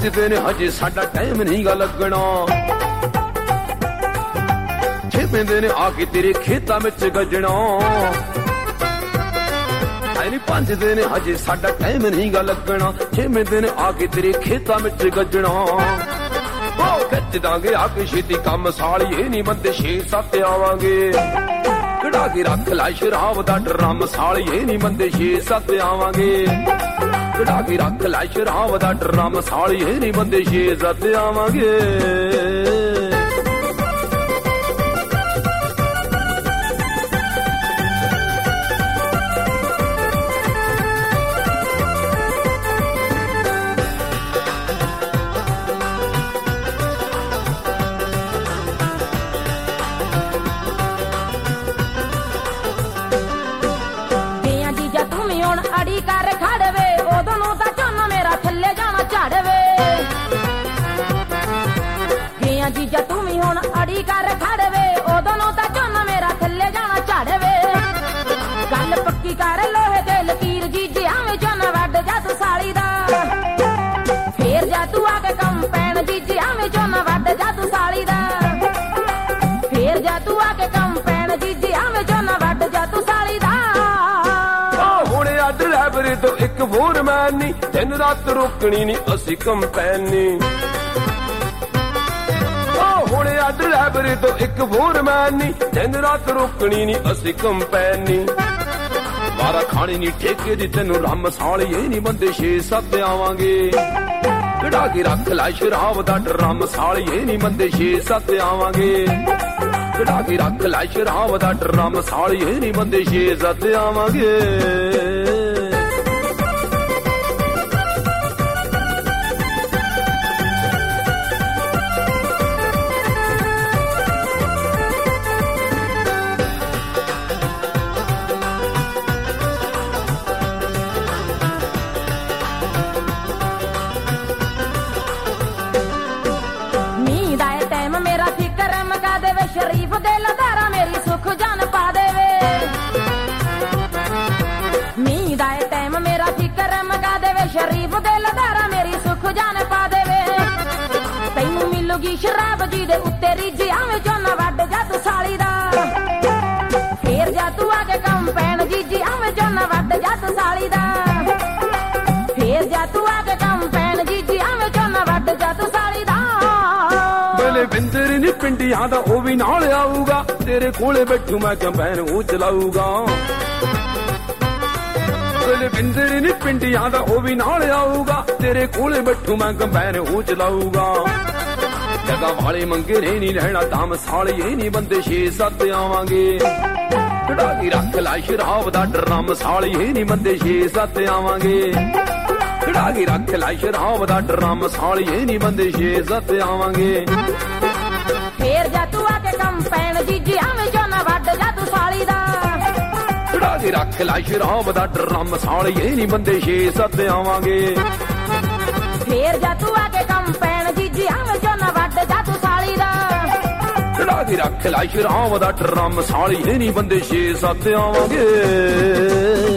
5 ਦਿਨ ਹਜੇ ਸਾਡਾ ਟਾਈਮ ਨਹੀਂ ਗਾ ਲੱਗਣਾ 6ਵੇਂ ਦਿਨ ਆ ਕੇ ਤੇਰੇ ਖੇਤਾਂ ਵਿੱਚ ਗੱਜਣਾ 5 ਦਿਨ ਹਜੇ ਸਾਡਾ ਟਾਈਮ ਨਹੀਂ ਗਾ ਲੱਗਣਾ 6ਵੇਂ ਦਿਨ ਆ ਕੇ ਤੇਰੇ ਖੇਤਾਂ ਵਿੱਚ ਗੱਜਣਾ ਉਹ ਖਿੱਚ ਦਾਂਗੇ ਆ ਕੇ ਛੇਤੀ ਕੰਮ ਸਾਲੀਏ ਨਹੀਂ ਬੰਦੇ 6-7 ਆਵਾਂਗੇ ਕਢਾ ਕੇ ਰੱਖ ਲੈ ਸ਼ਰਾਬ ਦਾ ਡਰਮ ਸਾਲੀਏ ਨਹੀਂ ਬੰਦੇ 6-7 ਆਵਾਂਗੇ ਕਢਾ ਕੇ ਰੱਖ ਲੈ ਸ਼ਰਾਬ ਦਾ ਡਰਮ ਸਾਲੀਏ ਨਹੀਂ ਬੰਦੇ 6-7 ਆਵਾਂਗੇ ਅੜੀ ਕਰ ਖੜਵੇ ਉਦੋਂ ਨੂੰ ਤਾਂ ਝੋਨਾ ਮੇਰਾ ਥੱਲੇ ਜਾਣਾ ਝੜਵੇ ਗਿਆ ਜੀਜਾ ਤੂੰ ਵੀ ਹੁਣ ਅੜੀ ਕਰ ਖੜਵੇ ਉਦੋਂ ਨੂੰ ਤਾਂ ਝੋਨਾ ਮੇਰਾ ਥੱਲੇ ਜਾਣਾ ਝੜਵੇ ਗੱਲ ਪੱਕੀ ਕਰ ਲੋਹੇ ਦੇ ਲਕੀਰ ਜੀਜੇ ਆਵੇਂ ਝੋਨਾ ਵੱਢ ਜਾ ਤੂੰ ਸਾਲੀ ਦਾ ਫੇਰ ਜਾ ਤੂੰ ਆ ਕੇ ਕੰਮ ਪੈਣ ਜੀਜੇ ਆਵੇਂ ਝੋਨਾ ਵੱਢ ਜਾ ਤੂੰ ਸਾਲੀ ਦਾ ਫੇਰ ਜਾ ਤੂੰ ਆ ਕੇ ਕੰਮ ਪੈਣ ਜੀਜੇ ਆਵੇਂ ਝੋਨਾ ਵੱਢ ਜਾ ਤੂੰ ਸਾਲੀ ਦਾ ਡਰਾਈਵਰ ਤੋਂ ਇੱਕ ਹੋਰ ਮੈਨ ਨੀ ਦਿਨ ਰਾਤ ਰੋਕਣੀ ਨੀ ਅਸੀਂ ਕੰਪੈਨੀ ਹੁਣ ਆ ਡਰਾਈਵਰ ਤੋਂ ਇੱਕ ਹੋਰ ਮੈਨ ਨੀ ਦਿਨ ਰਾਤ ਰੋਕਣੀ ਨੀ ਅਸੀਂ ਕੰਪੈਨੀ ਵਾਰਾ ਖਾਣੀ ਨੀ ਠੇਕੇ ਦੀ ਤੈਨੂੰ ਰਮ ਸਾਲੀਏ ਨੀ ਬੰਦੇ 6-7 ਆਵਾਂਗੇ ਕਢਾ ਕੇ ਰੱਖ ਲੈ ਸ਼ਰਾਬ ਦਾ ਡਰਮ ਸਾਲੀਏ ਨੀ ਬੰਦੇ 6-7 ਆਵਾਂਗੇ ਕਢਾ ਕੇ ਰੱਖ ਲੈ ਸ਼ਰਾਬ ਦਾ ਡਰਮ ਸਾਲੀਏ ਨੀ ਬੰਦੇ 6-7 ਆਵਾਂਗੇ ਸ਼ਰੀਫ ਦੇ ਲਦਾਰਾ ਮੇਰੀ ਸੁੱਖ ਜਾਨ ਪਾ ਦੇਵੇ ਨੀਂਦ ਆਏ ਟਾਈਮ ਮੇਰਾ ਫਿਕਰ ਮਗਾ ਦੇਵੇ ਸ਼ਰੀਫ ਦੇ ਲਦਾਰਾ ਮੇਰੀ ਸੁੱਖ ਜਾਨ ਪਾ ਦੇਵੇ ਤੈਨੂੰ ਮਿਲੂਗੀ ਸ਼ਰਾਬ ਜੀ ਦੇ ਉੱਤੇ ਰੀਝੀ ਆਵੇਂ ਝੋਨਾ ਵੱਢ ਜਾ ਤੂੰ ਸਾਲੀ ਦਾ ਫੇਰ ਜਾ ਤੂੰ ਆ ਕੇ ਕੰਮ ਪੈਣ ਜੀਜੀ ਆਵੇਂ ਝੋਨਾ ਵੱਢ ਜਾ ਤੂੰ ਸਾਲੀ ਦਾ ਫੇਰ ਜਾ ਤੂੰ ਆ ਕੇ ਕੰਮ ਪੈਣ ਜੀਜੀ ਆਵੇਂ ਝੋਨਾ ਵੱਢ ਜਾ ਤੂੰ ਸਾਲੀ ਦਾ ਬਿੰਦਰ ਨੀ ਪਿੰਡੀਆਂ ਦਾ ਉਹ ਵੀ ਨਾਲ ਆਊਗਾ ਤੇਰੇ ਕੋਲੇ ਬੈਠੂ ਮੈਂ ਕੰਪੈਨ ਉਹ ਚਲਾਊਗਾ ਬਿੰਦਰ ਨੀ ਪਿੰਡੀਆਂ ਦਾ ਉਹ ਵੀ ਨਾਲ ਆਊਗਾ ਤੇਰੇ ਕੋਲੇ ਬੈਠੂ ਮੈਂ ਕੰਪੈਨ ਉਹ ਚਲਾਊਗਾ ਜਗਾ ਵਾਲੇ ਮੰਗੇ ਨੇ ਨਹੀਂ ਰਹਿਣਾ ਦਮ ਸਾਲੀਏ ਨੀ ਬੰਦੇ 6-7 ਆਵਾਂਗੇ ਕਢਾ ਕੇ ਰੱਖ ਲੈ ਸ਼ਰਾਬ ਦਾ ਡਰਮ ਸਾਲੀਏ ਨੀ ਬੰਦੇ 6-7 ਆਵਾਂਗੇ ਕਢਾ ਕੇ ਰੱਖ ਲੈ ਸ਼ਰਾਬ ਦਾ ਡਰਮ ਸਾਲੀਏ ਨੀ ਬੰਦੇ 6-7 ਆਵਾਂਗੇ ਫੇਰ ਜਾ ਤੂੰ ਆ ਕੇ ਕੰਮ ਪੈਣ ਜੀਜੀ ਆਵੇਂ ਝੋਨਾ ਵੱਢ ਜਾ ਤੂੰ ਸਾਲੀ ਦਾ ਕਢਾ ਕੇ ਰੱਖ ਲੈ ਸ਼ਰਾਬ ਦਾ ਡਰਮ ਸਾਲੀਏ ਨੀ ਬੰਦੇ 6-7 ਆਵਾਂਗੇ ਫੇਰ ਜਾ ਤੂੰ ਆ ਕੇ ਕੰਮ ਪੈਣ ਜੀਜੀ ਆਵੇਂ ਝੋਨਾ ਵੱਢ ਜਾ ਤੂੰ ਸਾਲੀ ਦਾ ਕਢਾ ਕੇ ਰੱਖ ਲੈ ਸ਼ਰਾਬ ਦਾ ਡਰਮ ਸਾਲੀਏ ਨੀ ਬੰਦੇ 6-7 ਆਵਾਂਗੇ